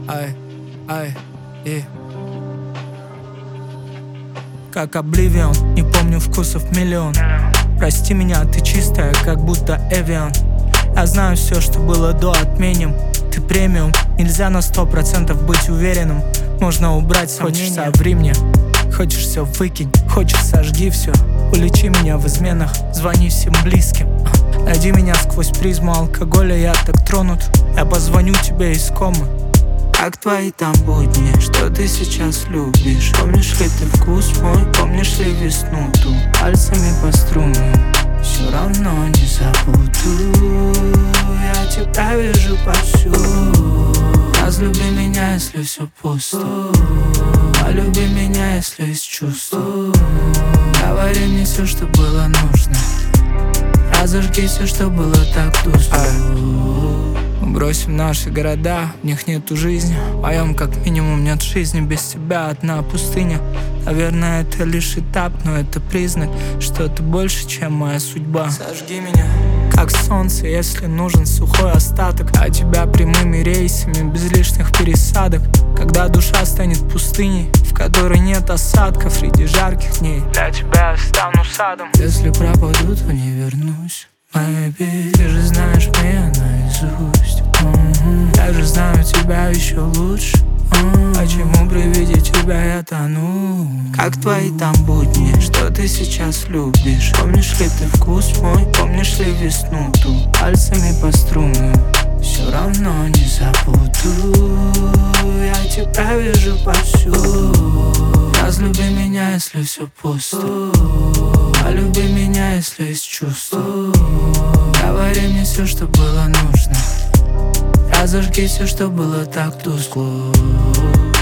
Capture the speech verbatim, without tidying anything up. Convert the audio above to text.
ай, ай, и как Обливион, не помню вкусов миллион. Прости меня, ты чистая, как будто Эвиан. Я знаю все, что было до, отменим. Ты премиум, нельзя на сто процентов быть уверенным. Можно убрать сомнения. Хочешь, соври мне. Хочешь, все выкинь. Хочешь, сожги все. Уличи меня в изменах, звони всем близким. Найди меня сквозь призму алкоголя, я так тронут. Я позвоню тебе из комы. Как твои там будни, что ты сейчас любишь? Помнишь ли ты вкус мой, помнишь ли весну ту? Пальцами по струнам, все равно не забуду. Я тебя вижу повсюду. Разлюби меня, если все пусто. Полюби меня, если есть чувства. Говори мне все, что было нужно. Разожги все, что было так тускло. Бросим наши города, в них нету жизни. В моем как минимум нет жизни, без тебя одна пустыня. Наверное, это лишь этап, но это признак, что ты больше, чем моя судьба. Сожги меня, как солнце, если нужен сухой остаток. А тебя прямыми рейсами, без лишних пересадок. Когда душа станет пустыней, в которой нет осадков среди жарких дней, для тебя я стану садом. Если пропаду, то не вернусь. Maybe, ты же знаешь меня наизусть. mm-hmm. Я же знаю тебя еще лучше. mm-hmm. Почему при виде тебя я тону? Как твои там будни, что ты сейчас любишь? Помнишь ли ты вкус мой, помнишь ли весну ту? Пальцами по струнам, все равно не забуду. Я тебя вижу повсюду. Разлюби меня, если все пусто. Полюби меня, если есть чувства. Говори мне все, что было нужно. Разожги все, что было так тускло.